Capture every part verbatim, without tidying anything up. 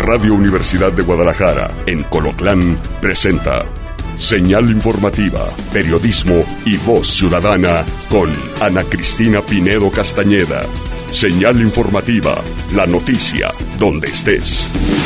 Radio Universidad de Guadalajara, en Colotlán, presenta Señal Informativa, Periodismo y Voz Ciudadana con Ana Cristina Pinedo Castañeda. Señal Informativa, la noticia donde estés.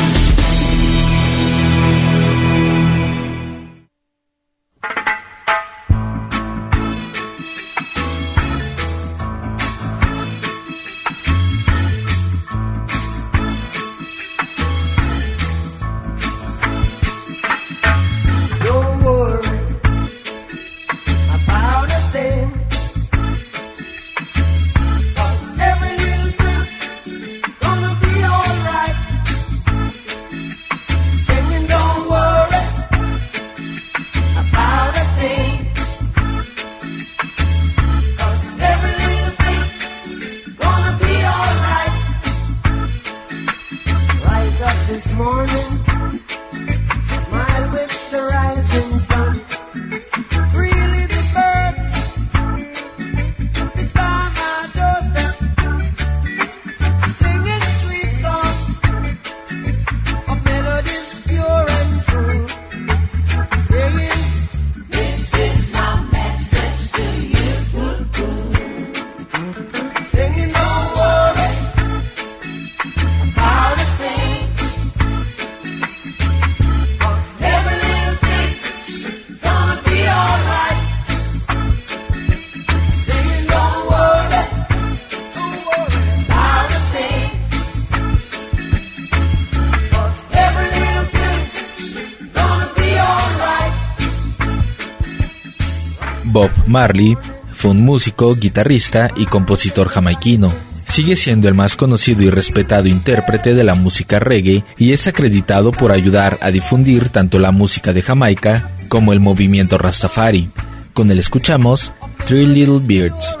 Bob Marley fue un músico, guitarrista y compositor jamaiquino. Sigue siendo el más conocido y respetado intérprete de la música reggae y es acreditado por ayudar a difundir tanto la música de Jamaica como el movimiento Rastafari. Con él escuchamos Three Little Birds.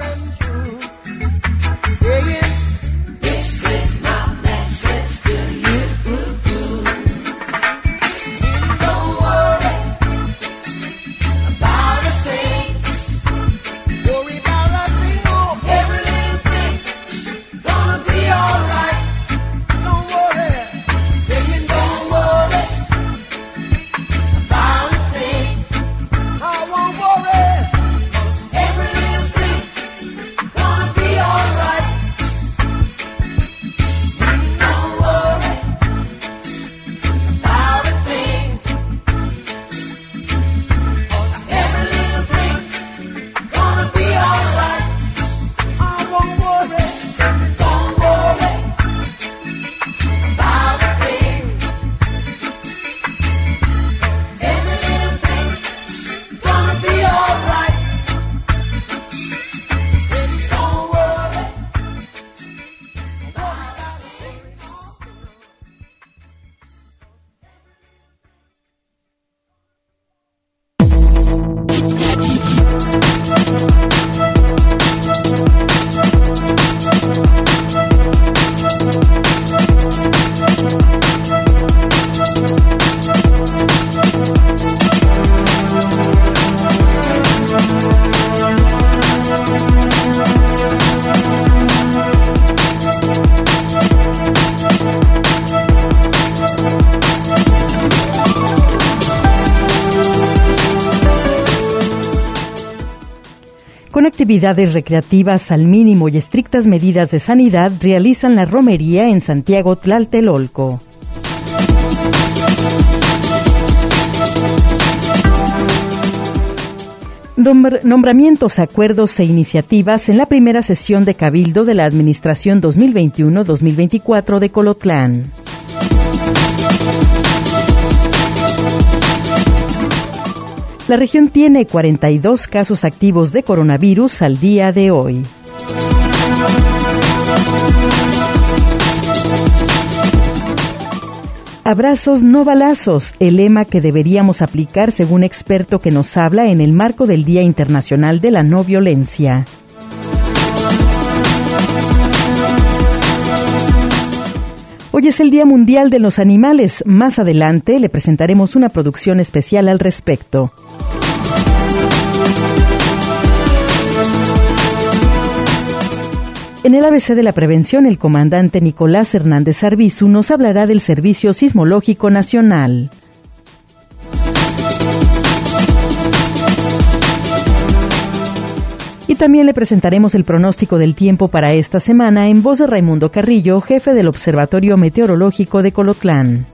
Con actividades recreativas al mínimo y estrictas medidas de sanidad, realizan la romería en Santiago Tlatelolco. Nombramientos, acuerdos e iniciativas en la primera sesión de Cabildo de la Administración dos mil veintiuno dos mil veinticuatro de Colotlán. La región tiene cuarenta y dos casos activos de coronavirus al día de hoy. Abrazos, no balazos, el lema que deberíamos aplicar según experto que nos habla en el marco del Día Internacional de la No Violencia. Hoy es el Día Mundial de los Animales. Más adelante le presentaremos una producción especial al respecto. En el A B C de la prevención, el comandante Nicolás Hernández Arbizu nos hablará del Servicio Sismológico Nacional. Y también le presentaremos el pronóstico del tiempo para esta semana en voz de Raimundo Carrillo, jefe del Observatorio Meteorológico de Colotlán.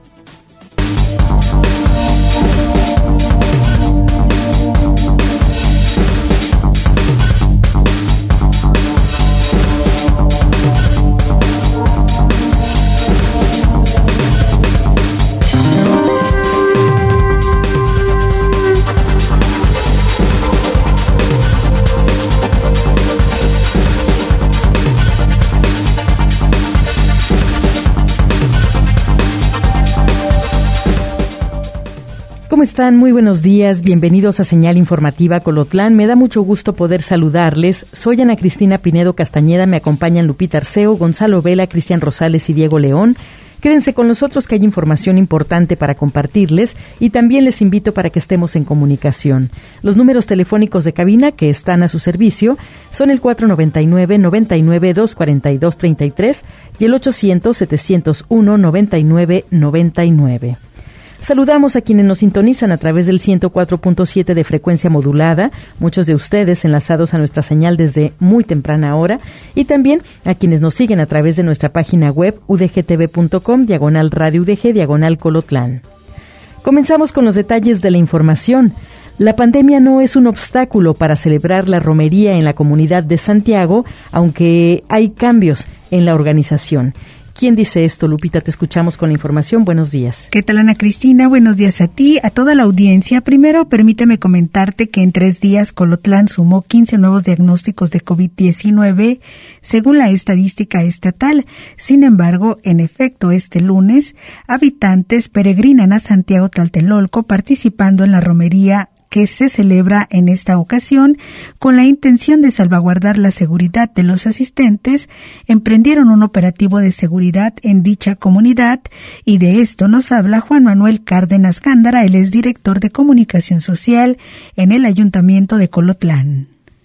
¿Cómo están? Muy buenos días, bienvenidos a Señal Informativa Colotlán. Me da mucho gusto poder saludarles. Soy Ana Cristina Pinedo Castañeda, me acompañan Lupita Arceo, Gonzalo Vela, Cristian Rosales y Diego León. Quédense con nosotros que hay información importante para compartirles y también les invito para que estemos en comunicación. Los números telefónicos de cabina que están a su servicio son el cuatro noventa y nueve, noventa y nueve, doscientos cuarenta y dos, treinta y tres y el ochocientos, setecientos uno, noventa y nueve, noventa y nueve. Saludamos a quienes nos sintonizan a través del ciento cuatro punto siete de frecuencia modulada, muchos de ustedes enlazados a nuestra señal desde muy temprana hora, y también a quienes nos siguen a través de nuestra página web u d g t v punto com, diagonal radio U D G, diagonal Colotlán. Comenzamos con los detalles de la información. La pandemia no es un obstáculo para celebrar la romería en la comunidad de Santiago, aunque hay cambios en la organización. ¿Quién dice esto, Lupita? Te escuchamos con la información. Buenos días. ¿Qué tal, Ana Cristina? Buenos días a ti, a toda la audiencia. Primero, permíteme comentarte que en tres días Colotlán sumó quince nuevos diagnósticos de COVID diecinueve, según la estadística estatal. Sin embargo, en efecto, este lunes, habitantes peregrinan a Santiago Tlatelolco participando en la romería que se celebra en esta ocasión con la intención de salvaguardar la seguridad de los asistentes. Emprendieron un operativo de seguridad en dicha comunidad y de esto nos habla Juan Manuel Cárdenas Gándara, él es director de comunicación social en el Ayuntamiento de Colotlán.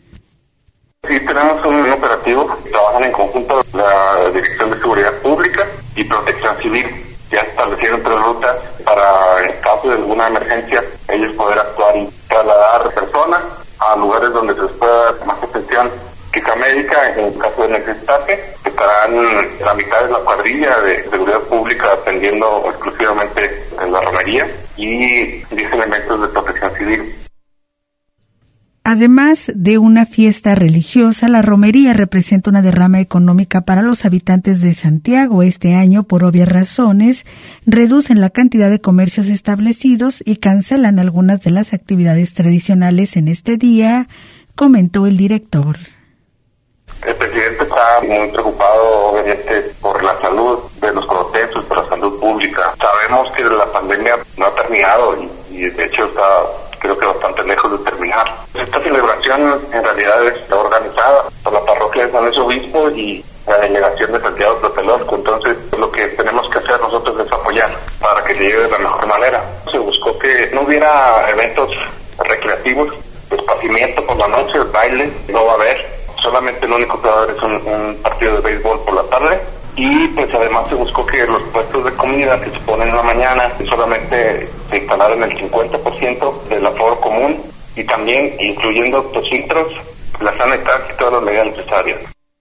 Sí, tenemos un operativo, trabajan en conjunto la Dirección de Seguridad Pública y Protección Civil. Ya establecieron tres rutas para, en caso de alguna emergencia, ellos poder actuar y trasladar personas a lugares donde se les pueda dar más atención quizá médica en caso de necesitarse. Estarán la mitad de la cuadrilla de seguridad pública atendiendo exclusivamente en la romería y diez elementos de protección civil. Además de una fiesta religiosa, la romería representa una derrama económica para los habitantes de Santiago. Este año, por obvias razones, reducen la cantidad de comercios establecidos y cancelan algunas de las actividades tradicionales en este día, comentó el director. El presidente está muy preocupado, obviamente, por la salud de los colotenses, por la salud pública. Sabemos que la pandemia no ha terminado y, y de hecho está, creo que bastante lejos de terminar. Esta celebración en realidad está organizada por la parroquia de San Luis Obispo y la delegación de Santiago Tlatelolco. Entonces, lo que tenemos que hacer nosotros es apoyar para que se lleve de la mejor manera. Se buscó que no hubiera eventos recreativos, esparcimiento por la noche, baile, no va a haber. Solamente el único que va a haber es un, un partido de béisbol por la tarde. Y pues además se buscó que los puestos de comida que se ponen en la mañana solamente se instalaran el cincuenta por ciento del aforo común y también incluyendo tociltros, la sanidad y todas las medidas necesarias.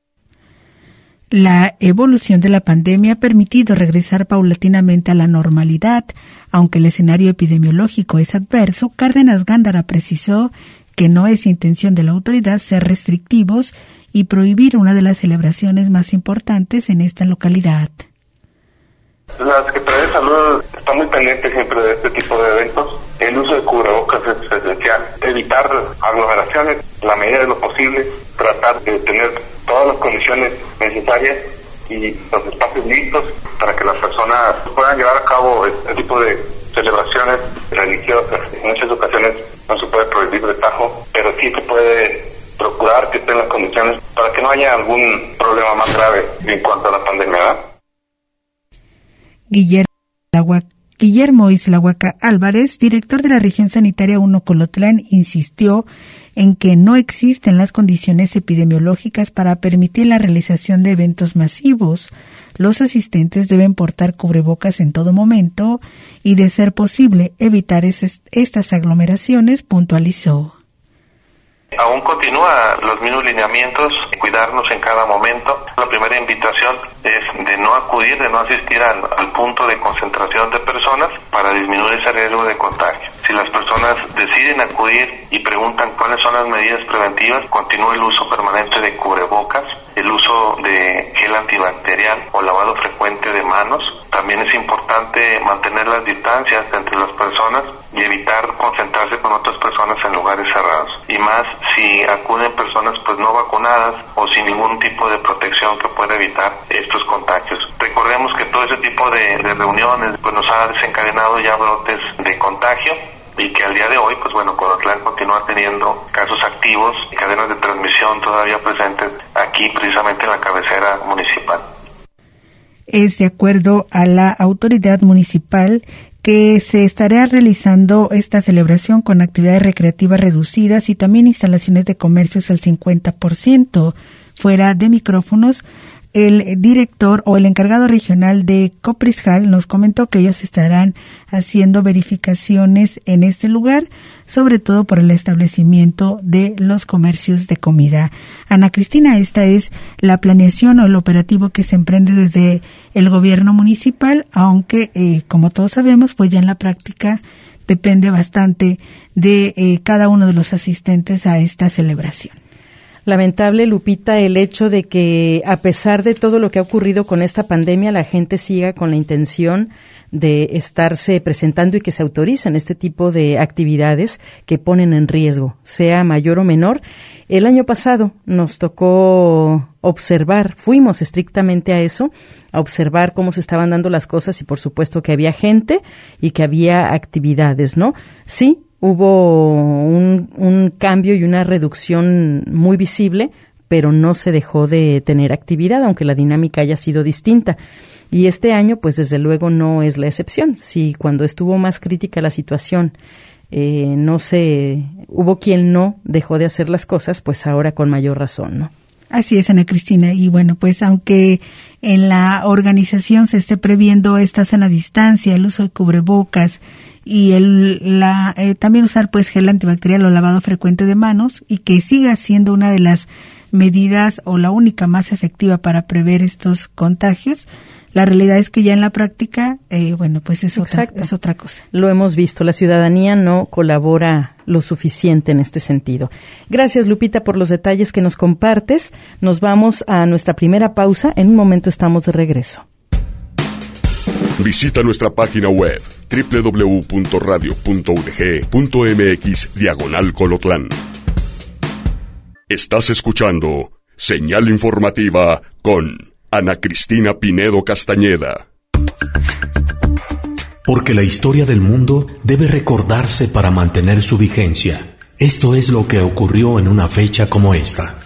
La evolución de la pandemia ha permitido regresar paulatinamente a la normalidad. Aunque el escenario epidemiológico es adverso, Cárdenas Gándara precisó que no es intención de la autoridad ser restrictivos y prohibir una de las celebraciones más importantes en esta localidad. La Secretaría de Salud está muy pendiente siempre de este tipo de eventos. El uso de cubrebocas es esencial. Evitar aglomeraciones, la medida de lo posible, tratar de tener todas las condiciones necesarias y los espacios listos para que las personas puedan llevar a cabo este tipo de celebraciones religiosas. En muchas ocasiones no se puede prohibir de tajo, pero sí se puede procurar que estén las condiciones para que no haya algún problema más grave en cuanto a la pandemia, ¿verdad? Guillermo Agua Guillermo Islahuaca Álvarez, director de la región sanitaria uno Colotlán, insistió en que no existen las condiciones epidemiológicas para permitir la realización de eventos masivos. Los asistentes deben portar cubrebocas en todo momento y, de ser posible, evitar es, estas aglomeraciones, puntualizó. Aún continúa los mismos lineamientos, cuidarnos en cada momento. La primera invitación es de no acudir, de no asistir al, al punto de concentración de personas para disminuir ese riesgo de contagio. Si las personas deciden acudir y preguntan cuáles son las medidas preventivas, continúa el uso permanente de cubrebocas, el uso de gel antibacterial o lavado frecuente de manos. También es importante mantener las distancias entre las personas y evitar concentrarse con otras personas en lugares cerrados. Y más si acuden personas pues no vacunadas o sin ningún tipo de protección que pueda evitar estos contagios. Recordemos que todo ese tipo de, de reuniones pues nos ha desencadenado ya brotes de contagio y que al día de hoy, pues bueno, Colotlán continúa teniendo casos activos y cadenas de transmisión todavía presentes aquí precisamente en la cabecera municipal. Es de acuerdo a la autoridad municipal que se estará realizando esta celebración con actividades recreativas reducidas y también instalaciones de comercios al cincuenta por ciento. Fuera de micrófonos, el director o el encargado regional de Coprisjal nos comentó que ellos estarán haciendo verificaciones en este lugar, sobre todo por el establecimiento de los comercios de comida. Ana Cristina, esta es la planeación o el operativo que se emprende desde el gobierno municipal, aunque, eh, como todos sabemos, pues ya en la práctica depende bastante de eh, cada uno de los asistentes a esta celebración. Lamentable, Lupita, el hecho de que a pesar de todo lo que ha ocurrido con esta pandemia, la gente siga con la intención de estarse presentando y que se autoricen este tipo de actividades que ponen en riesgo, sea mayor o menor. El año pasado nos tocó observar, fuimos estrictamente a eso, a observar cómo se estaban dando las cosas y por supuesto que había gente y que había actividades, ¿no? Sí, hubo un, un cambio y una reducción muy visible, pero no se dejó de tener actividad, aunque la dinámica haya sido distinta. Y este año, pues desde luego no es la excepción. Si cuando estuvo más crítica la situación, eh, no se, hubo quien no dejó de hacer las cosas, pues ahora con mayor razón, ¿no? Así es, Ana Cristina. Y bueno, pues aunque en la organización se esté previendo esta sana distancia, el uso de cubrebocas y el la eh, también usar pues gel antibacterial o lavado frecuente de manos, y que siga siendo una de las medidas o la única más efectiva para prever estos contagios, la realidad es que ya en la práctica, eh, bueno, pues es otra, es otra cosa. Lo hemos visto, la ciudadanía no colabora lo suficiente en este sentido. Gracias, Lupita, por los detalles que nos compartes. Nos vamos a nuestra primera pausa. En un momento estamos de regreso. Visita nuestra página web doble u doble u doble u punto radio punto u d g punto m x diagonal Colotlán. Estás escuchando Señal Informativa con Ana Cristina Pinedo Castañeda. Porque la historia del mundo debe recordarse para mantener su vigencia. Esto es lo que ocurrió en una fecha como esta.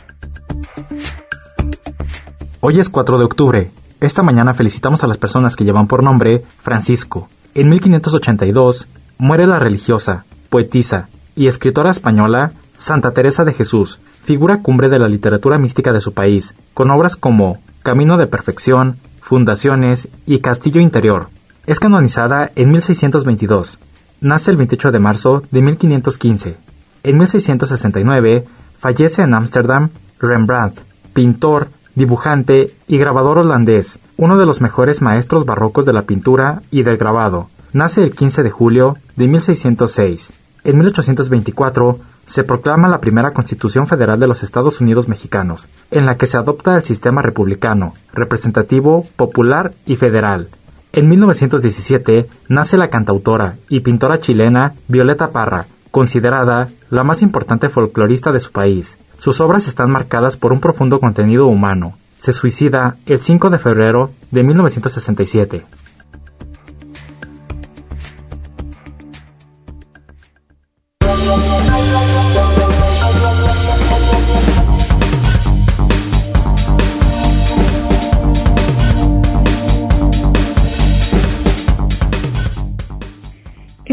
Hoy es cuatro de octubre. Esta mañana felicitamos a las personas que llevan por nombre Francisco. En mil quinientos ochenta y dos muere la religiosa, poetisa y escritora española Santa Teresa de Jesús, figura cumbre de la literatura mística de su país, con obras como Camino de Perfección, Fundaciones y Castillo Interior. Es canonizada en mil seiscientos veintidós. Nace el veintiocho de marzo de mil quinientos quince. En mil seiscientos sesenta y nueve fallece en Ámsterdam Rembrandt, pintor, dibujante y grabador holandés, uno de los mejores maestros barrocos de la pintura y del grabado. Nace el quince de julio de mil seiscientos seis. En mil ochocientos veinticuatro se proclama la primera Constitución Federal de los Estados Unidos Mexicanos, en la que se adopta el sistema republicano, representativo, popular y federal. En mil novecientos diecisiete nace la cantautora y pintora chilena Violeta Parra, considerada la más importante folclorista de su país. Sus obras están marcadas por un profundo contenido humano. Se suicida el cinco de febrero de mil novecientos sesenta y siete.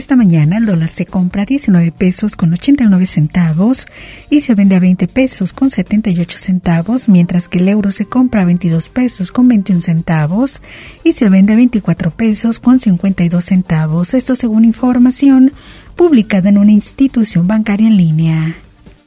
Esta mañana el dólar se compra a diecinueve pesos con ochenta y nueve centavos y se vende a veinte pesos con setenta y ocho centavos, mientras que el euro se compra a veintidós pesos con veintiún centavos y se vende a veinticuatro pesos con cincuenta y dos centavos. Esto según información publicada en una institución bancaria en línea.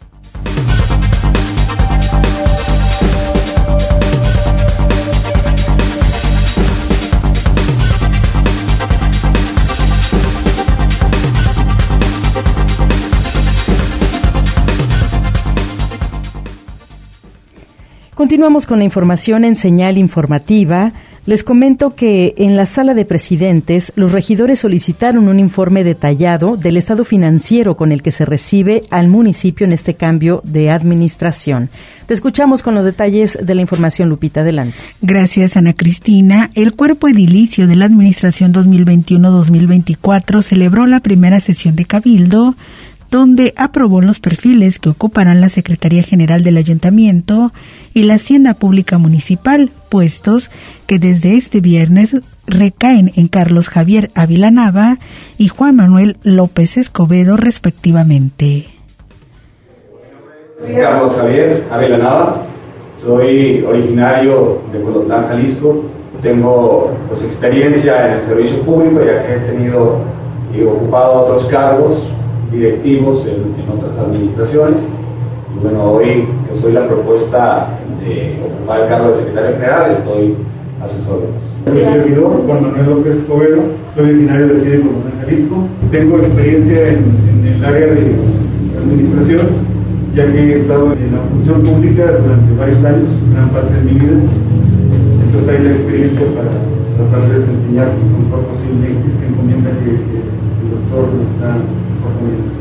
Continuamos con la información en Señal Informativa. Les comento que en la sala de presidentes, los regidores solicitaron un informe detallado del estado financiero con el que se recibe al municipio en este cambio de administración. Te escuchamos con los detalles de la información, Lupita. Adelante. Gracias, Ana Cristina. El cuerpo edilicio de la administración dos mil veintiuno dos mil veinticuatro celebró la primera sesión de cabildo, donde aprobó los perfiles que ocuparán la Secretaría General del Ayuntamiento y la Hacienda Pública Municipal, puestos que desde este viernes recaen en Carlos Javier Ávila Nava y Juan Manuel López Escobedo, respectivamente. Carlos Javier Ávila Nava, soy originario de Colotlán, Jalisco. Tengo pues, experiencia en el servicio público, ya que he tenido y ocupado otros cargos directivos en, en otras administraciones. Y bueno, hoy que soy la propuesta de ocupar el cargo de secretario general, estoy a sus órdenes. Soy servidor Juan Manuel López Escobedo, soy originario de aquí de Colotlán, Jalisco. Tengo experiencia en, en el área de administración, ya que he estado en la función pública durante varios años, gran parte de mi vida. Entonces hay la experiencia para tratar de desempeñar lo mejor posible esta encomienda que, que el doctor me está proponiendo.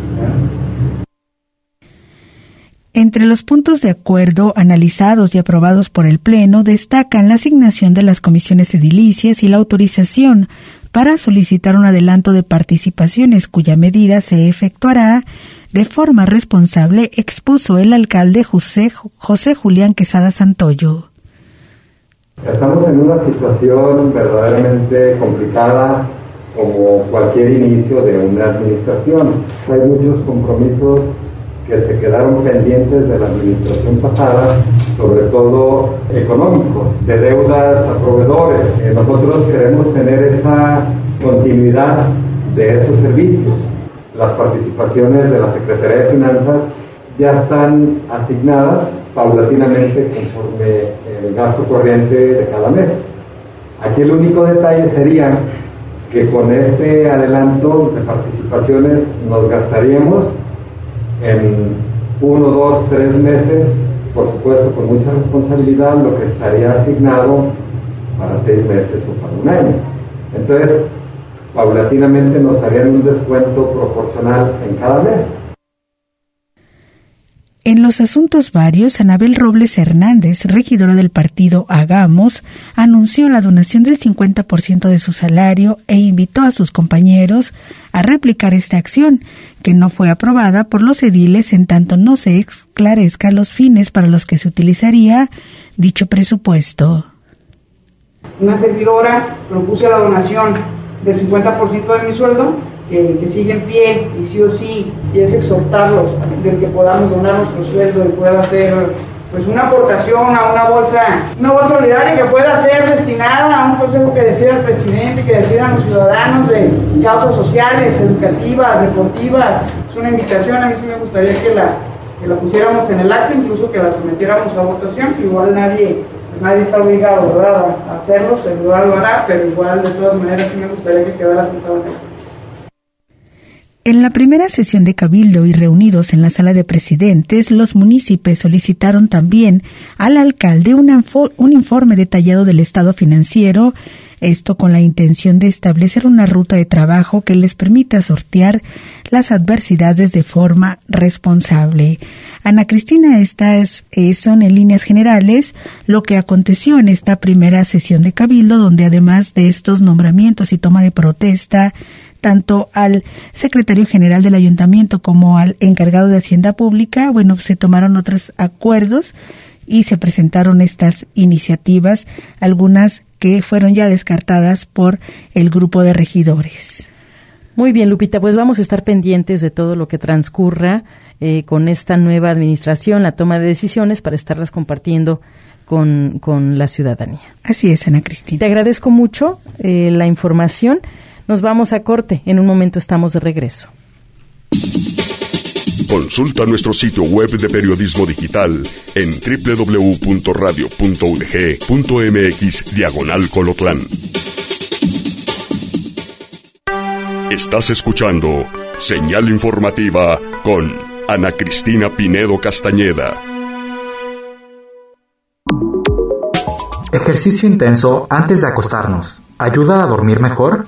Entre los puntos de acuerdo analizados y aprobados por el Pleno destacan la asignación de las comisiones edilicias y la autorización para solicitar un adelanto de participaciones cuya medida se efectuará de forma responsable, expuso el alcalde José, José Julián Quesada Santoyo. Estamos en una situación verdaderamente complicada como cualquier inicio de una administración. Hay muchos compromisos que se quedaron pendientes de la administración pasada, sobre todo económicos, de deudas a proveedores. Eh, nosotros queremos tener esa continuidad de esos servicios. Las participaciones de la Secretaría de Finanzas ya están asignadas paulatinamente conforme el gasto corriente de cada mes. Aquí el único detalle sería que con este adelanto de participaciones nos gastaríamos en uno, dos, tres meses, por supuesto con mucha responsabilidad, lo que estaría asignado para seis meses o para un año. Entonces, paulatinamente nos harían un descuento proporcional en cada mes. En los asuntos varios, Anabel Robles Hernández, regidora del partido Hagamos, anunció la donación del cincuenta por ciento de su salario e invitó a sus compañeros a replicar esta acción, que no fue aprobada por los ediles en tanto no se esclarezcan los fines para los que se utilizaría dicho presupuesto. Una servidora propuse la donación del cincuenta por ciento de mi sueldo, que, que sigue en pie, y sí o sí, y es exhortarlos de que podamos donar nuestro sueldo y pueda hacer pues una aportación a una bolsa, una bolsa solidaria que pueda ser destinada a un consejo que decida el presidente, que decidan los ciudadanos de causas sociales, educativas, deportivas. Es una invitación, a mí sí me gustaría que la, que la pusiéramos en el acto, incluso que la sometiéramos a votación, que igual nadie, pues nadie está obligado, ¿verdad?, a hacerlo, se lo hará, pero igual de todas maneras sí me gustaría que quedara sentado en el acto. En la primera sesión de Cabildo y reunidos en la sala de presidentes, los municipios solicitaron también al alcalde un, un informe detallado del estado financiero, esto con la intención de establecer una ruta de trabajo que les permita sortear las adversidades de forma responsable. Ana Cristina, estas eh, son en líneas generales lo que aconteció en esta primera sesión de Cabildo, donde además de estos nombramientos y toma de protesta, tanto al secretario general del ayuntamiento como al encargado de Hacienda Pública, bueno, se tomaron otros acuerdos y se presentaron estas iniciativas, algunas que fueron ya descartadas por el grupo de regidores. Muy bien, Lupita, pues vamos a estar pendientes de todo lo que transcurra eh, con esta nueva administración, la toma de decisiones, para estarlas compartiendo con, con la ciudadanía. Así es, Ana Cristina. Te agradezco mucho eh, la información. Nos vamos a corte. En un momento estamos de regreso. Consulta nuestro sitio web de periodismo digital en doble u doble u doble u punto radio punto u d g punto m x diagonal Colotlán. Estás escuchando Señal Informativa con Ana Cristina Pinedo Castañeda. Ejercicio intenso antes de acostarnos. ¿Ayuda a dormir mejor?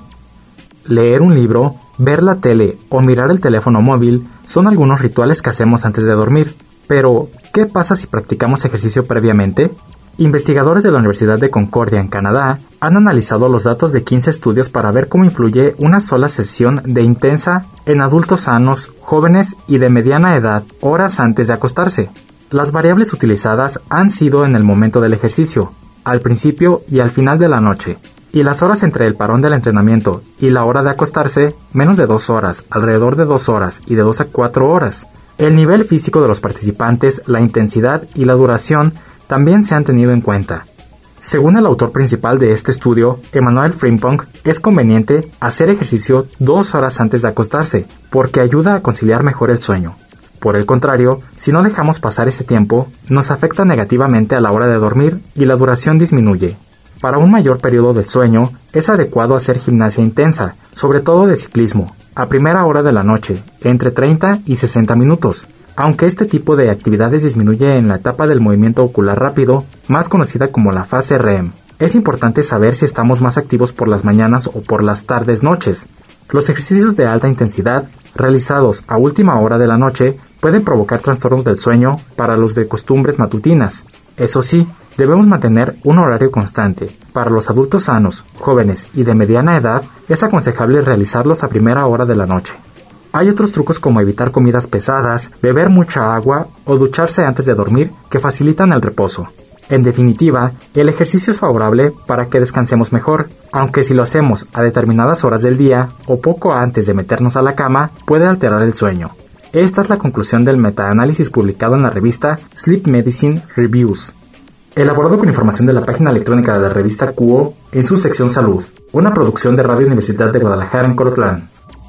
Leer un libro, ver la tele o mirar el teléfono móvil son algunos rituales que hacemos antes de dormir. Pero, ¿qué pasa si practicamos ejercicio previamente? Investigadores de la Universidad de Concordia en Canadá han analizado los datos de quince estudios para ver cómo influye una sola sesión de intensa en adultos sanos, jóvenes y de mediana edad horas antes de acostarse. Las variables utilizadas han sido en el momento del ejercicio, al principio y al final de la noche, y las horas entre el parón del entrenamiento y la hora de acostarse, menos de dos horas, alrededor de dos horas y de dos a cuatro horas. El nivel físico de los participantes, la intensidad y la duración también se han tenido en cuenta. Según el autor principal de este estudio, Emmanuel Frimpong, es conveniente hacer ejercicio dos horas antes de acostarse, porque ayuda a conciliar mejor el sueño. Por el contrario, si no dejamos pasar ese tiempo, nos afecta negativamente a la hora de dormir y la duración disminuye. Para un mayor periodo de sueño, es adecuado hacer gimnasia intensa, sobre todo de ciclismo, a primera hora de la noche, entre treinta y sesenta minutos. Aunque este tipo de actividades disminuye en la etapa del movimiento ocular rápido, más conocida como la fase R E M. Es importante saber si estamos más activos por las mañanas o por las tardes-noches. Los ejercicios de alta intensidad, realizados a última hora de la noche, pueden provocar trastornos del sueño para los de costumbres matutinas. Eso sí, debemos mantener un horario constante. Para los adultos sanos, jóvenes y de mediana edad, es aconsejable realizarlos a primera hora de la noche. Hay otros trucos como evitar comidas pesadas, beber mucha agua o ducharse antes de dormir que facilitan el reposo. En definitiva, el ejercicio es favorable para que descansemos mejor, aunque si lo hacemos a determinadas horas del día o poco antes de meternos a la cama, puede alterar el sueño. Esta es la conclusión del metaanálisis publicado en la revista Sleep Medicine Reviews, elaborado con información de la página electrónica de la revista Q O en su sección Salud, una producción de Radio Universidad de Guadalajara en Colotlán.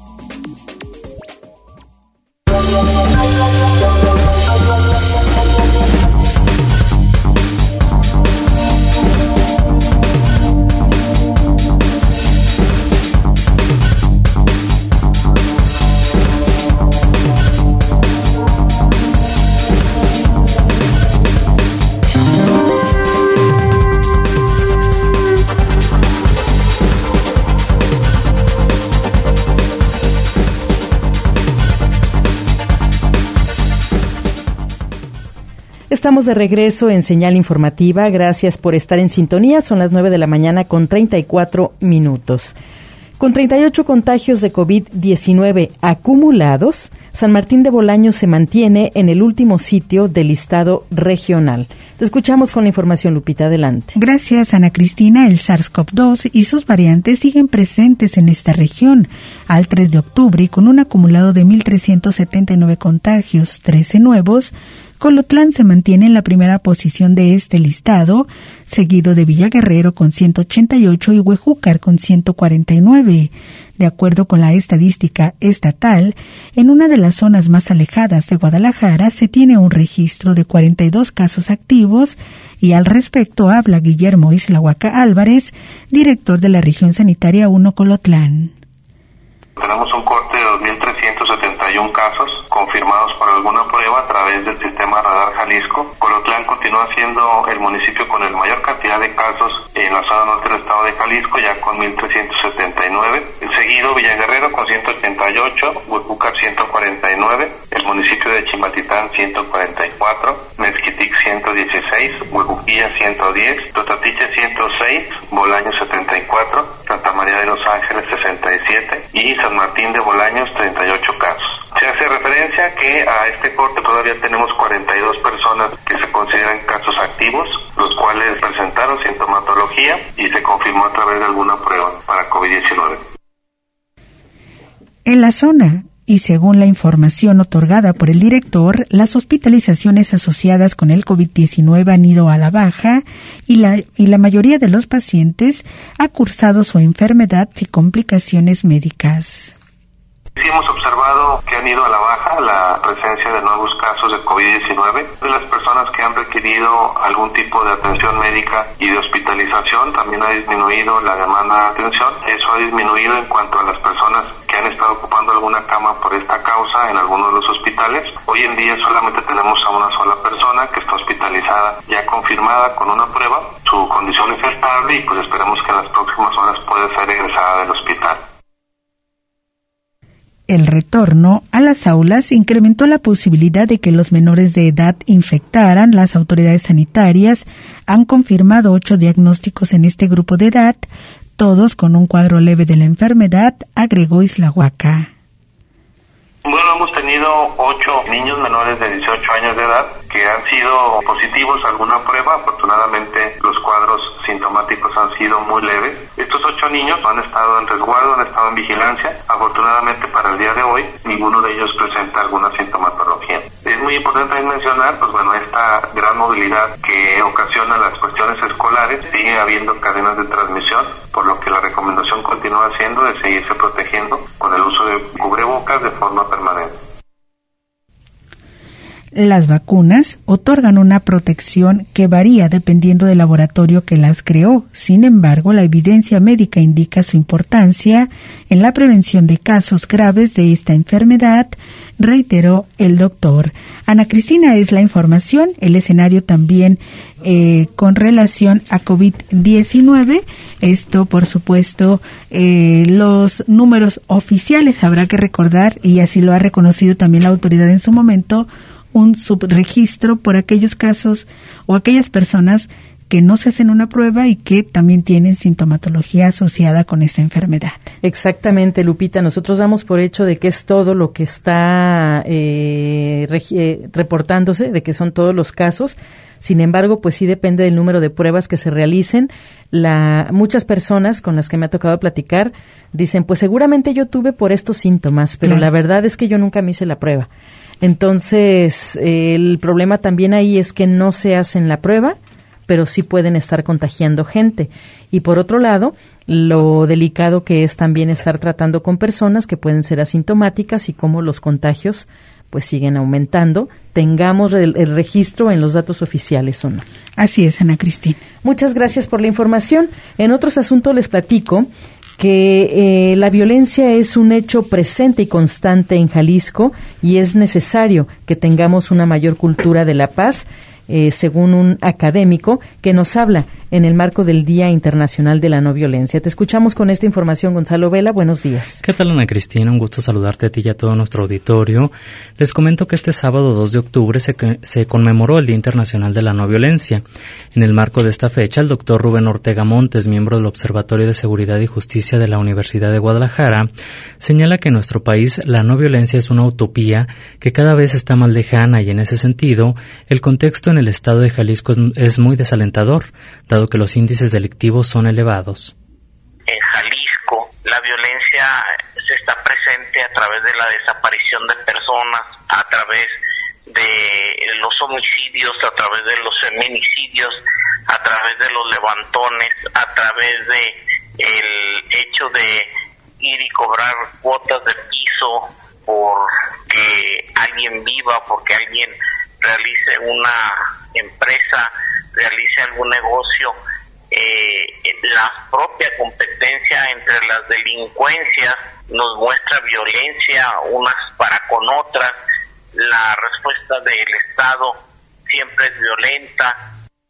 Estamos de regreso en Señal Informativa. Gracias por estar en sintonía. Son las nueve de la mañana con treinta y cuatro minutos. Con treinta y ocho contagios de COVID diecinueve acumulados, San Martín de Bolaños se mantiene en el último sitio del listado regional. Te escuchamos con la información, Lupita. Adelante. Gracias, Ana Cristina. El SARS-CoV dos y sus variantes siguen presentes en esta región. Al tres de octubre, con un acumulado de mil trescientos setenta y nueve contagios, trece nuevos, Colotlán se mantiene en la primera posición de este listado, seguido de Villaguerrero con ciento ochenta y ocho y Huejúcar con ciento cuarenta y nueve. De acuerdo con la estadística estatal, en una de las zonas más alejadas de Guadalajara se tiene un registro de cuarenta y dos casos activos y al respecto habla Guillermo Islahuaca Álvarez, director de la región sanitaria uno Colotlán. Tenemos un corte de dos mil trescientos setenta y uno casos confirmados por alguna prueba a través del sistema Radar Jalisco. Colotlán continúa siendo el municipio con el mayor cantidad de casos en la zona norte del estado de Jalisco, ya con mil trescientos setenta y nueve. Seguido Villaguerrero con ciento ochenta y ocho, Huejúcar ciento cuarenta y nueve, el municipio de Chimaltitán ciento cuarenta y cuatro, Mezquitic ciento dieciséis, Huejuquilla ciento diez, Totatiche ciento seis, Bolaños setenta y cuatro, Santa María de los Ángeles sesenta y siete y San Martín de Bolaños treinta y ocho casos. Se hace referencia que a este corte todavía tenemos cuarenta y dos personas que se consideran casos activos, los cuales presentaron sintomatología y se confirmó a través de alguna prueba para COVID diecinueve. en la zona. Y según la información otorgada por el director, las hospitalizaciones asociadas con el COVID diecinueve han ido a la baja y la, y la mayoría de los pacientes ha cursado su enfermedad sin complicaciones médicas. Sí hemos observado que han ido a la baja la presencia de nuevos casos de COVID diecinueve. De las personas que han requerido algún tipo de atención médica y de hospitalización, también ha disminuido la demanda de atención. Eso ha disminuido en cuanto a las personas que han estado ocupando alguna cama por esta causa en algunos de los hospitales. Hoy en día solamente tenemos a una sola persona que está hospitalizada, ya confirmada con una prueba. Su condición es estable y pues esperemos que en las próximas horas pueda ser egresada del hospital. El retorno a las aulas incrementó la posibilidad de que los menores de edad infectaran. Las autoridades sanitarias han confirmado ocho diagnósticos en este grupo de edad, todos con un cuadro leve de la enfermedad, agregó Islahuaca. Bueno, hemos tenido ocho niños menores de dieciocho años de edad que han sido positivos a alguna prueba. Afortunadamente los cuadros sintomáticos han sido muy leves. Estos ocho niños han estado en resguardo, han estado en vigilancia. Afortunadamente para el día de hoy ninguno de ellos presenta alguna sintomatología. Es muy importante mencionar, pues bueno, esta gran movilidad que ocasiona las cuestiones escolares. Sigue habiendo cadenas de transmisión, por lo que la recomendación continúa siendo de seguirse protegiendo con el uso de cubrebocas de forma permanente. Las vacunas otorgan una protección que varía dependiendo del laboratorio que las creó. Sin embargo, la evidencia médica indica su importancia en la prevención de casos graves de esta enfermedad, reiteró el doctor. Ana Cristina, es la información, el escenario también eh, con relación a COVID diecinueve. Esto, por supuesto, eh, los números oficiales habrá que recordar, y así lo ha reconocido también la autoridad en su momento, un subregistro por aquellos casos o aquellas personas que no se hacen una prueba y que también tienen sintomatología asociada con esta enfermedad. Exactamente, Lupita. Nosotros damos por hecho de que es todo lo que está eh, regi- eh, reportándose, de que son todos los casos. Sin embargo, pues sí depende del número de pruebas que se realicen. La, muchas personas con las que me ha tocado platicar dicen, pues seguramente yo tuve por estos síntomas, pero claro, la verdad es que yo nunca me hice la prueba. Entonces, eh, el problema también ahí es que no se hacen la prueba, pero sí pueden estar contagiando gente. Y por otro lado, lo delicado que es también estar tratando con personas que pueden ser asintomáticas y cómo los contagios pues siguen aumentando, tengamos el, el registro en los datos oficiales o no. Así es, Ana Cristina. Muchas gracias por la información. En otros asuntos les platico que eh, la violencia es un hecho presente y constante en Jalisco y es necesario que tengamos una mayor cultura de la paz, eh, según un académico que nos habla en el marco del Día Internacional de la No Violencia. Te escuchamos con esta información, Gonzalo Vela. Buenos días. ¿Qué tal, Ana Cristina? Un gusto saludarte a ti y a todo nuestro auditorio. Les comento que este sábado dos de octubre se, se conmemoró el Día Internacional de la No Violencia. En el marco de esta fecha, el doctor Rubén Ortega Montes, miembro del Observatorio de Seguridad y Justicia de la Universidad de Guadalajara, señala que en nuestro país la no violencia es una utopía que cada vez está más lejana y en ese sentido, el contexto en el estado de Jalisco es muy desalentador, dado que los índices delictivos son elevados. En Jalisco, la violencia se está presente a través de la desaparición de personas, a través de los homicidios, a través de los feminicidios, a través de los levantones, a través de el hecho de ir y cobrar cuotas de piso porque alguien viva, porque alguien realice una empresa, realice algún negocio. Eh, la propia competencia entre las delincuencias nos muestra violencia unas para con otras. La respuesta del Estado siempre es violenta.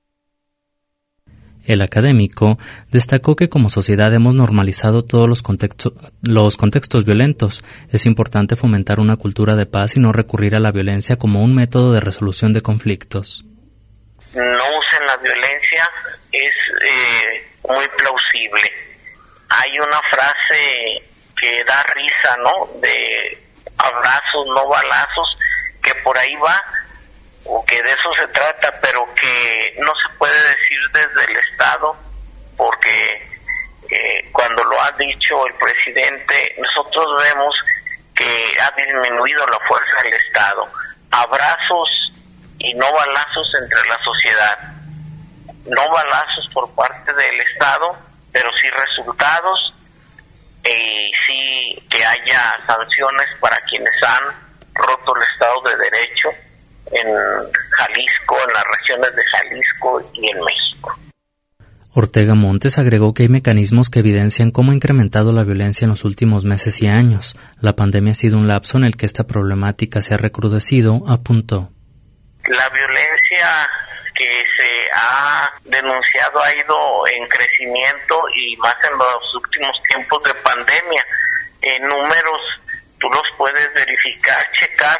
El académico destacó que como sociedad hemos normalizado todos los contextos, los contextos violentos. Es importante fomentar una cultura de paz y no recurrir a la violencia como un método de resolución de conflictos. No usen la violencia, es eh, muy plausible. Hay una frase que da risa, ¿no? De abrazos, no balazos, que por ahí va, o que de eso se trata, pero que no se puede decir desde el Estado, porque eh, cuando lo ha dicho el presidente, nosotros vemos que ha disminuido la fuerza del Estado. Abrazos y no balazos entre la sociedad. No balazos por parte del Estado, pero sí resultados y sí que haya sanciones para quienes han roto el Estado de Derecho en Jalisco, en las regiones de Jalisco y en México. Ortega Montes agregó que hay mecanismos que evidencian cómo ha incrementado la violencia en los últimos meses y años. La pandemia ha sido un lapso en el que esta problemática se ha recrudecido, apuntó. La violencia que se ha denunciado ha ido en crecimiento y más en los últimos tiempos de pandemia. En números tú los puedes verificar, checar,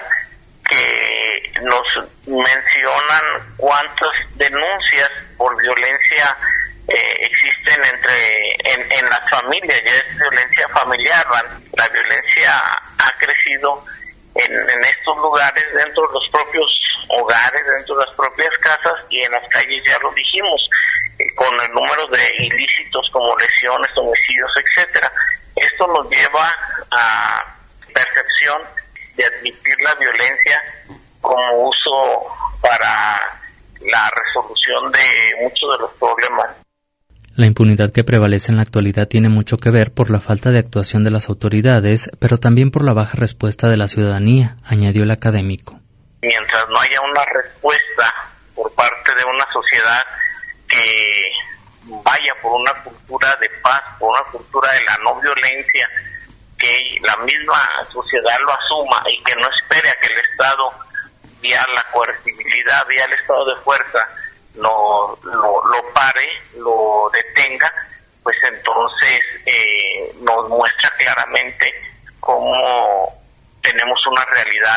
que nos mencionan cuántas denuncias por violencia eh, existen entre en, en las familias. Ya es violencia familiar. La, la violencia ha crecido en, en estos lugares, dentro de los propios hogares, dentro de las propias casas y en las calles, ya lo dijimos, eh, con el número de ilícitos como lesiones, homicidios, etcétera. Esto nos lleva a percepción de admitir la violencia como uso para la resolución de muchos de los problemas. La impunidad que prevalece en la actualidad tiene mucho que ver por la falta de actuación de las autoridades, pero también por la baja respuesta de la ciudadanía, añadió el académico. Mientras no haya una respuesta por parte de una sociedad que vaya por una cultura de paz, por una cultura de la no violencia, que la misma sociedad lo asuma y que no espere a que el Estado, vía la coercibilidad, vía el estado de fuerza, no lo, lo pare, lo detenga, pues entonces eh, nos muestra claramente cómo tenemos una realidad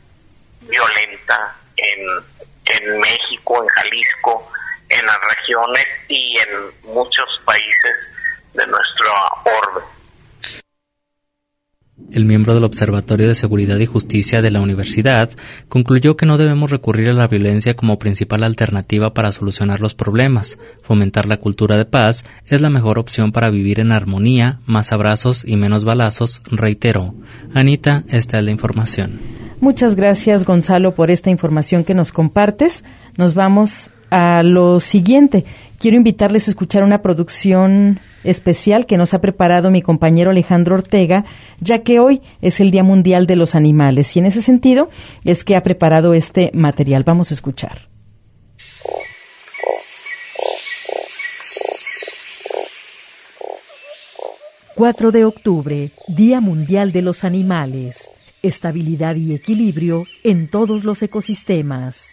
violenta en, en México, en Jalisco, en las regiones y en muchos países de nuestro orbe. El miembro del Observatorio de Seguridad y Justicia de la universidad concluyó que no debemos recurrir a la violencia como principal alternativa para solucionar los problemas. Fomentar la cultura de paz es la mejor opción para vivir en armonía, más abrazos y menos balazos, reiteró. Anita, esta es la información. Muchas gracias, Gonzalo, por esta información que nos compartes. Nos vamos a lo siguiente. Quiero invitarles a escuchar una producción especial que nos ha preparado mi compañero Alejandro Ortega, ya que hoy es el Día Mundial de los Animales y en ese sentido es que ha preparado este material. Vamos a escuchar. cuatro de octubre, Día Mundial de los Animales. Estabilidad y equilibrio en todos los ecosistemas.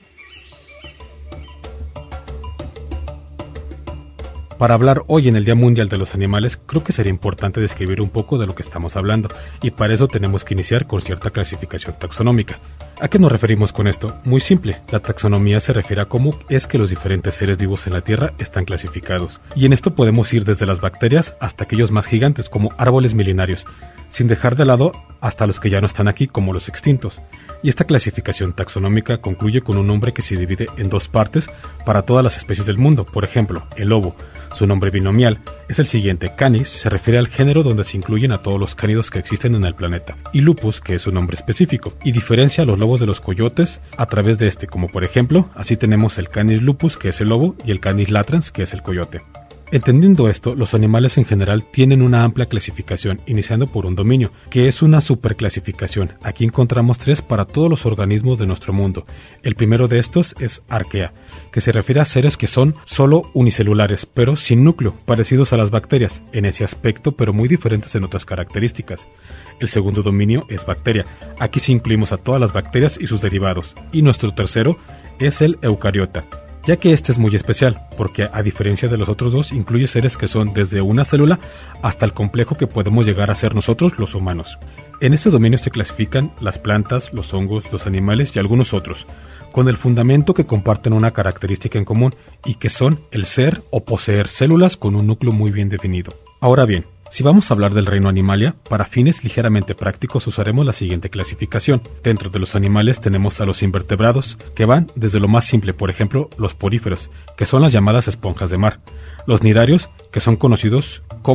Para hablar hoy en el Día Mundial de los Animales, creo que sería importante describir un poco de lo que estamos hablando, y para eso tenemos que iniciar con cierta clasificación taxonómica. ¿A qué nos referimos con esto? Muy simple, la taxonomía se refiere a cómo es que los diferentes seres vivos en la Tierra están clasificados, y en esto podemos ir desde las bacterias hasta aquellos más gigantes como árboles milenarios, sin dejar de lado hasta los que ya no están aquí como los extintos. Y esta clasificación taxonómica concluye con un nombre que se divide en dos partes para todas las especies del mundo. Por ejemplo, el lobo, su nombre binomial es el siguiente: Canis se refiere al género donde se incluyen a todos los cánidos que existen en el planeta, y Lupus, que es su nombre específico, y diferencia a los lobos de los coyotes a través de este, como por ejemplo, así tenemos el Canis lupus, que es el lobo, y el Canis latrans, que es el coyote. Entendiendo esto, los animales en general tienen una amplia clasificación, iniciando por un dominio, que es una superclasificación. Aquí encontramos tres para todos los organismos de nuestro mundo. El primero de estos es Archaea, que se refiere a seres que son solo unicelulares, pero sin núcleo, parecidos a las bacterias, en ese aspecto, pero muy diferentes en otras características. El segundo dominio es Bacteria. Aquí sí incluimos a todas las bacterias y sus derivados. Y nuestro tercero es el Eucariota, ya que este es muy especial, porque a diferencia de los otros dos, incluye seres que son desde una célula hasta el complejo que podemos llegar a ser nosotros, los humanos. En este dominio se clasifican las plantas, los hongos, los animales y algunos otros, con el fundamento que comparten una característica en común, y que son el ser o poseer células con un núcleo muy bien definido. Ahora bien, si vamos a hablar del reino Animalia, para fines ligeramente prácticos usaremos la siguiente clasificación. Dentro de los animales tenemos a los invertebrados, que van desde lo más simple, por ejemplo, los poríferos, que son las llamadas esponjas de mar. Los nidarios, que son conocidos como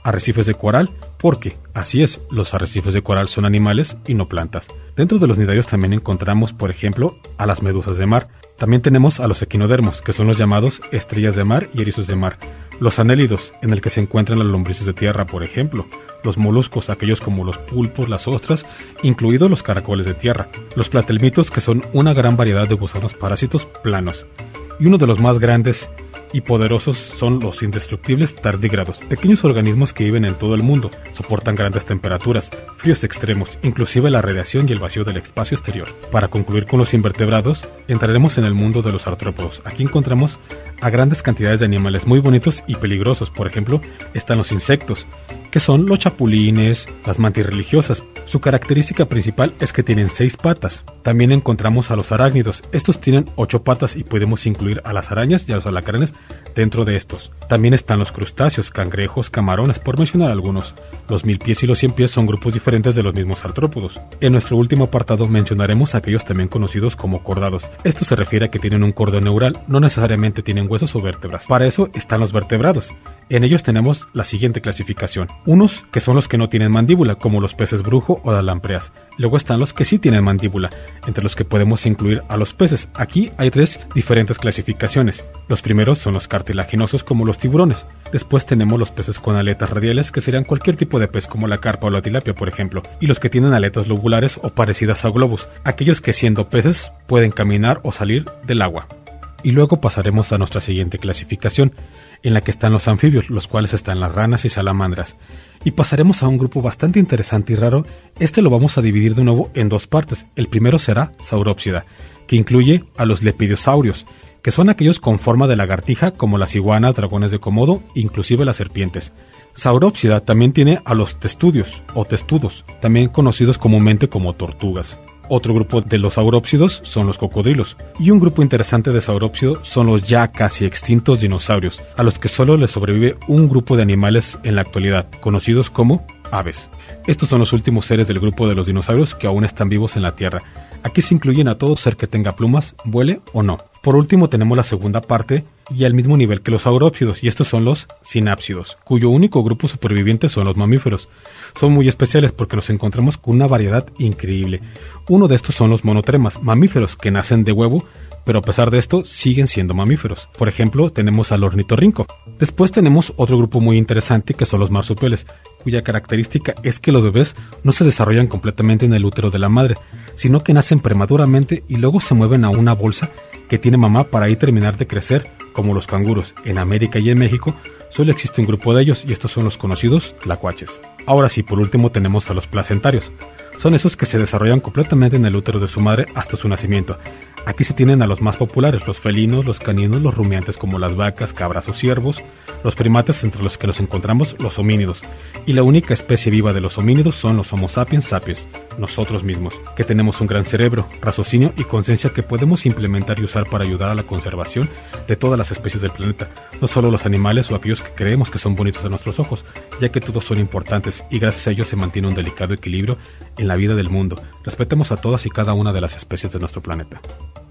arrecifes de coral, porque, así es, los arrecifes de coral son animales y no plantas. Dentro de los nidarios también encontramos, por ejemplo, a las medusas de mar. También tenemos a los equinodermos, que son los llamados estrellas de mar y erizos de mar. Los anélidos, en el que se encuentran las lombrices de tierra, por ejemplo. Los moluscos, aquellos como los pulpos, las ostras, incluidos los caracoles de tierra. Los platelmitos, que son una gran variedad de gusanos parásitos planos. Y uno de los más grandes y poderosos son los indestructibles tardígrados, pequeños organismos que viven en todo el mundo, soportan grandes temperaturas, fríos extremos, inclusive la radiación y el vacío del espacio exterior. Para concluir con los invertebrados, entraremos en el mundo de los artrópodos. Aquí encontramos a grandes cantidades de animales muy bonitos y peligrosos. Por ejemplo, están los insectos, que son los chapulines, las mantis religiosas. Su característica principal es que tienen seis patas. También encontramos a los arácnidos. Estos tienen ocho patas y podemos incluir a las arañas y a los alacranes dentro de estos. También están los crustáceos, cangrejos, camarones, por mencionar algunos. Los mil pies y los cien pies son grupos diferentes de los mismos artrópodos. En nuestro último apartado mencionaremos a aquellos también conocidos como cordados. Esto se refiere a que tienen un cordón neural, no necesariamente tienen huesos o vértebras. Para eso están los vertebrados. En ellos tenemos la siguiente clasificación. Unos que son los que no tienen mandíbula, como los peces brujo o las lampreas. Luego están los que sí tienen mandíbula, entre los que podemos incluir a los peces. Aquí hay tres diferentes clasificaciones. Los primeros son los cartilaginosos, como los tiburones. Después tenemos los peces con aletas radiales, que serían cualquier tipo de pez, como la carpa o la tilapia, por ejemplo. Y los que tienen aletas lobulares o parecidas a globos, aquellos que siendo peces pueden caminar o salir del agua. Y luego pasaremos a nuestra siguiente clasificación, en la que están los anfibios, los cuales están las ranas y salamandras. Y pasaremos a un grupo bastante interesante y raro. Este lo vamos a dividir de nuevo en dos partes. El primero será Saurópsida, que incluye a los lepidiosaurios, que son aquellos con forma de lagartija, como las iguanas, dragones de Komodo, inclusive las serpientes. Saurópsida también tiene a los testudios o testudos, también conocidos comúnmente como tortugas. Otro grupo de los saurópsidos son los cocodrilos, y un grupo interesante de saurópsidos son los ya casi extintos dinosaurios, a los que solo les sobrevive un grupo de animales en la actualidad, conocidos como aves. Estos son los últimos seres del grupo de los dinosaurios que aún están vivos en la Tierra. Aquí se incluyen a todo ser que tenga plumas, vuele o no. Por último tenemos la segunda parte y al mismo nivel que los saurópsidos, y estos son los sinápsidos, cuyo único grupo superviviente son los mamíferos. Son muy especiales porque nos encontramos con una variedad increíble. Uno de estos son los monotremas, mamíferos que nacen de huevo, pero a pesar de esto siguen siendo mamíferos. Por ejemplo, tenemos al ornitorrinco. Después tenemos otro grupo muy interesante que son los marsupiales, cuya característica es que los bebés no se desarrollan completamente en el útero de la madre, sino que nacen prematuramente y luego se mueven a una bolsa que tiene mamá para ahí terminar de crecer, como los canguros. En América y en México solo existe un grupo de ellos y estos son los conocidos tlacuaches. Ahora sí, por último tenemos a los placentarios. Son esos que se desarrollan completamente en el útero de su madre hasta su nacimiento. Aquí se tienen a los más populares, los felinos, los caninos, los rumiantes como las vacas, cabras o ciervos, los primates entre los que nos encontramos los homínidos, y la única especie viva de los homínidos son los Homo sapiens sapiens, nosotros mismos, que tenemos un gran cerebro, raciocinio y conciencia que podemos implementar y usar para ayudar a la conservación de todas las especies del planeta, no solo los animales o aquellos que creemos que son bonitos a nuestros ojos, ya que todos son importantes y gracias a ellos se mantiene un delicado equilibrio en la vida del mundo. Respetemos a todas y cada una de las especies de nuestro planeta.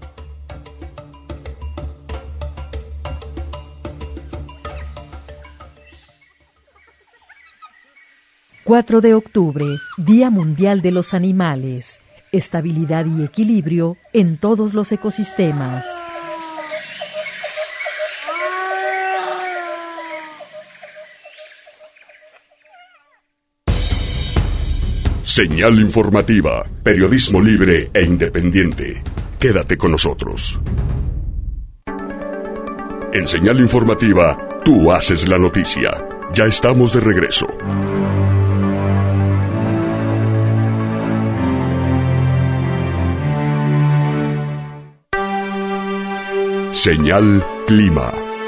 cuatro de octubre, Día Mundial de los Animales. Estabilidad y equilibrio en todos los ecosistemas. Señal informativa, periodismo libre e independiente. Quédate con nosotros. En Señal informativa, tú haces la noticia. Ya estamos de regreso. Señal Clima.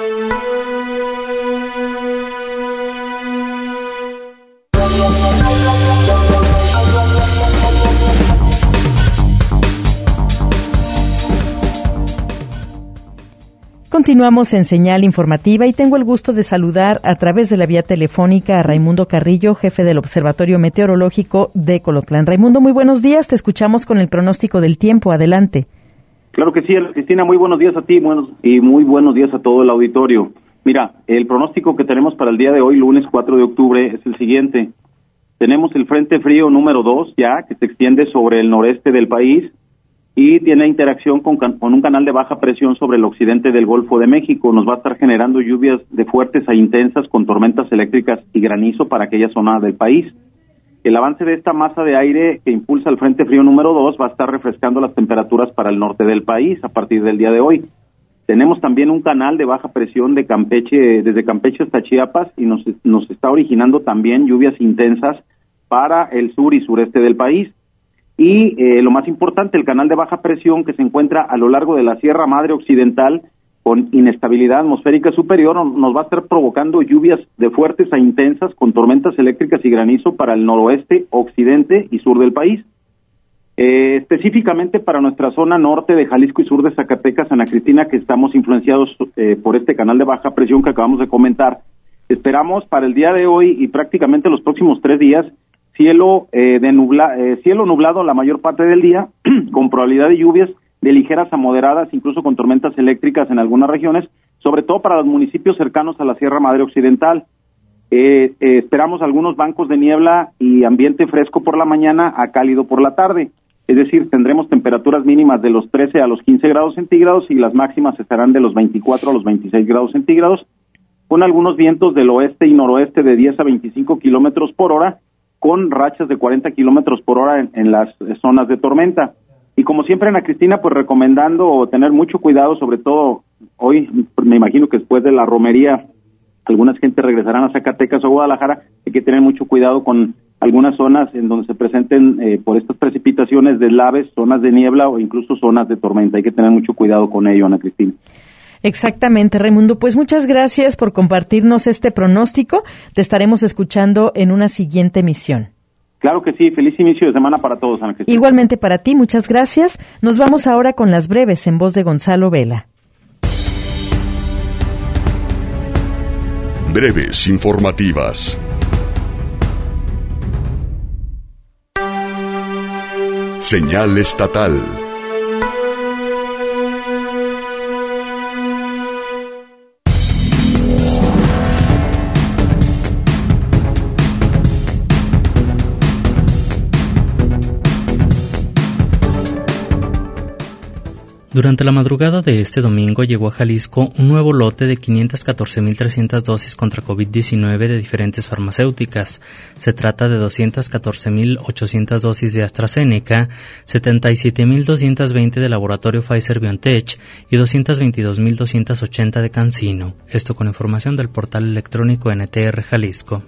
Continuamos en Señal Informativa y tengo el gusto de saludar a través de la vía telefónica a Raimundo Carrillo, jefe del Observatorio Meteorológico de Colotlán. Raimundo, muy buenos días, te escuchamos con el pronóstico del tiempo, adelante. Claro que sí, Cristina, muy buenos días a ti buenos, y muy buenos días a todo el auditorio. Mira, el pronóstico que tenemos para el día de hoy, lunes cuatro de octubre, es el siguiente. Tenemos el Frente Frío número dos ya, que se extiende sobre el noreste del país y tiene interacción con, con un canal de baja presión sobre el occidente del Golfo de México. Nos va a estar generando lluvias de fuertes a intensas con tormentas eléctricas y granizo para aquella zona del país. El avance de esta masa de aire que impulsa el Frente Frío número dos va a estar refrescando las temperaturas para el norte del país a partir del día de hoy. Tenemos también un canal de baja presión de Campeche, desde Campeche hasta Chiapas, y nos, nos está originando también lluvias intensas para el sur y sureste del país. Y eh, lo más importante, el canal de baja presión que se encuentra a lo largo de la Sierra Madre Occidental con inestabilidad atmosférica superior nos va a estar provocando lluvias de fuertes a intensas con tormentas eléctricas y granizo para el noroeste, occidente y sur del país. Eh, específicamente para nuestra zona norte de Jalisco y sur de Zacatecas, Ana Cristina, que estamos influenciados eh, por este canal de baja presión que acabamos de comentar, esperamos para el día de hoy y prácticamente los próximos tres días cielo eh, de nubla, eh, cielo nublado la mayor parte del día, con probabilidad de lluvias de ligeras a moderadas, incluso con tormentas eléctricas en algunas regiones, sobre todo para los municipios cercanos a la Sierra Madre Occidental. Eh, eh, esperamos algunos bancos de niebla y ambiente fresco por la mañana a cálido por la tarde. Es decir, tendremos temperaturas mínimas de los trece a los quince grados centígrados y las máximas estarán de los veinticuatro a los veintiséis grados centígrados, con algunos vientos del oeste y noroeste de diez a veinticinco kilómetros por hora, con rachas de cuarenta kilómetros por hora en, en las zonas de tormenta. Y como siempre, Ana Cristina, pues recomendando tener mucho cuidado, sobre todo hoy, me imagino que después de la romería, algunas gente regresarán a Zacatecas o Guadalajara, hay que tener mucho cuidado con algunas zonas en donde se presenten eh, por estas precipitaciones deslaves, zonas de niebla o incluso zonas de tormenta. Hay que tener mucho cuidado con ello, Ana Cristina. Exactamente, Raimundo. Pues muchas gracias por compartirnos este pronóstico. Te estaremos escuchando en una siguiente emisión. Claro que sí. Feliz inicio de semana para todos, Ana Cristina. Igualmente para ti, muchas gracias. Nos vamos ahora con las breves en voz de Gonzalo Vela. Breves informativas. Señal estatal. Durante la madrugada de este domingo llegó a Jalisco un nuevo lote de quinientas catorce mil trescientas dosis contra COVID diecinueve de diferentes farmacéuticas. Se trata de doscientas catorce mil ochocientas dosis de AstraZeneca, setenta y siete mil doscientas veinte de laboratorio Pfizer-BioNTech y doscientas veintidós mil doscientos ochenta de CanSino. Esto con información del portal electrónico N T R Jalisco.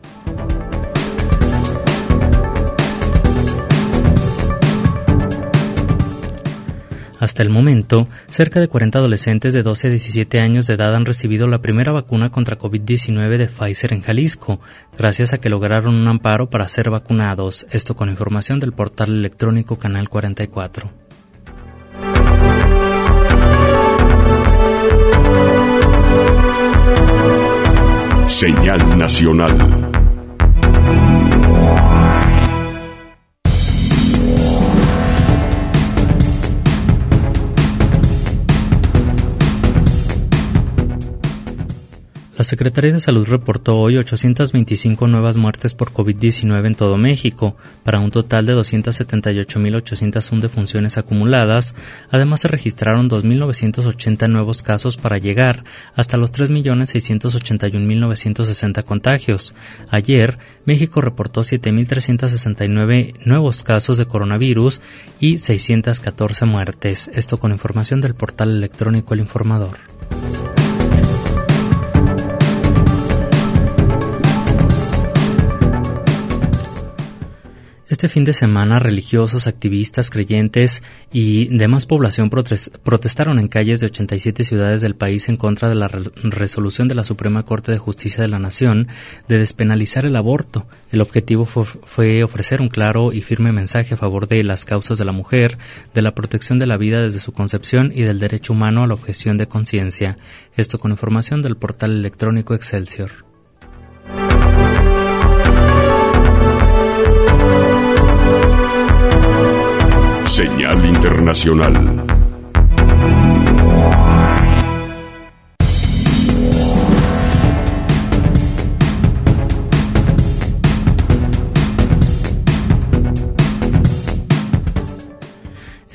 Hasta el momento, cerca de cuarenta adolescentes de doce a diecisiete años de edad han recibido la primera vacuna contra COVID diecinueve de Pfizer en Jalisco, gracias a que lograron un amparo para ser vacunados. Esto con información del portal electrónico Canal cuarenta y cuatro. Señal nacional. La Secretaría de Salud reportó hoy ochocientas veinticinco nuevas muertes por COVID diecinueve en todo México, para un total de doscientas setenta y ocho mil ochocientas uno defunciones acumuladas. Además, se registraron dos mil novecientos ochenta nuevos casos para llegar hasta los tres millones seiscientos ochenta y un mil novecientos sesenta contagios. Ayer, México reportó siete mil trescientos sesenta y nueve nuevos casos de coronavirus y seiscientas catorce muertes. Esto con información del portal electrónico El Informador. Este fin de semana, religiosos, activistas, creyentes y demás población protestaron en calles de ochenta y siete ciudades del país en contra de la re- resolución de la Suprema Corte de Justicia de la Nación de despenalizar el aborto. El objetivo fue, fue ofrecer un claro y firme mensaje a favor de las causas de la mujer, de la protección de la vida desde su concepción y del derecho humano a la objeción de conciencia. Esto con información del portal electrónico Excelsior. Señal internacional.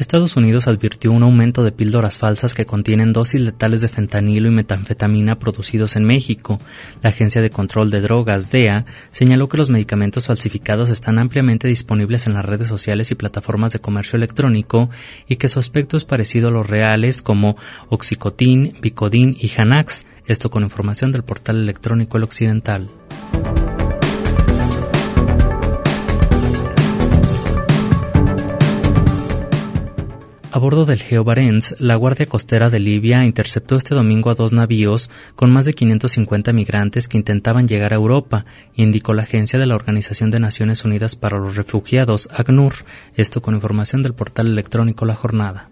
Estados Unidos advirtió un aumento de píldoras falsas que contienen dosis letales de fentanilo y metanfetamina producidos en México. La Agencia de Control de Drogas, D E A, señaló que los medicamentos falsificados están ampliamente disponibles en las redes sociales y plataformas de comercio electrónico y que su aspecto es parecido a los reales, como Oxycontin, Vicodin y Xanax, esto con información del portal electrónico El Occidental. A bordo del Geo Barents, la Guardia Costera de Libia interceptó este domingo a dos navíos con más de quinientos cincuenta migrantes que intentaban llegar a Europa, indicó la agencia de la Organización de Naciones Unidas para los Refugiados, ACNUR, esto con información del portal electrónico La Jornada.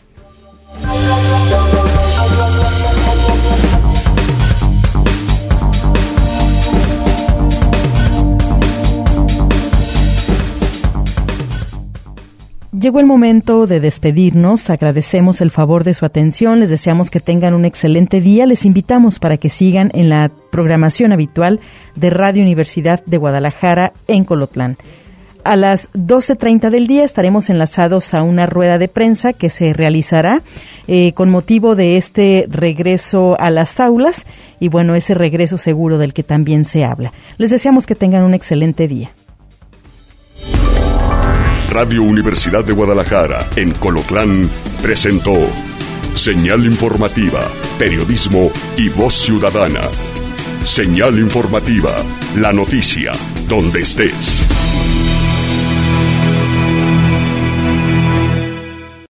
Llegó el momento de despedirnos, agradecemos el favor de su atención, les deseamos que tengan un excelente día, les invitamos para que sigan en la programación habitual de Radio Universidad de Guadalajara en Colotlán. A las doce treinta del día estaremos enlazados a una rueda de prensa que se realizará eh, con motivo de este regreso a las aulas y bueno, ese regreso seguro del que también se habla. Les deseamos que tengan un excelente día. Radio Universidad de Guadalajara, en Colotlán, presentó Señal Informativa, Periodismo y Voz Ciudadana. Señal Informativa, la noticia, donde estés.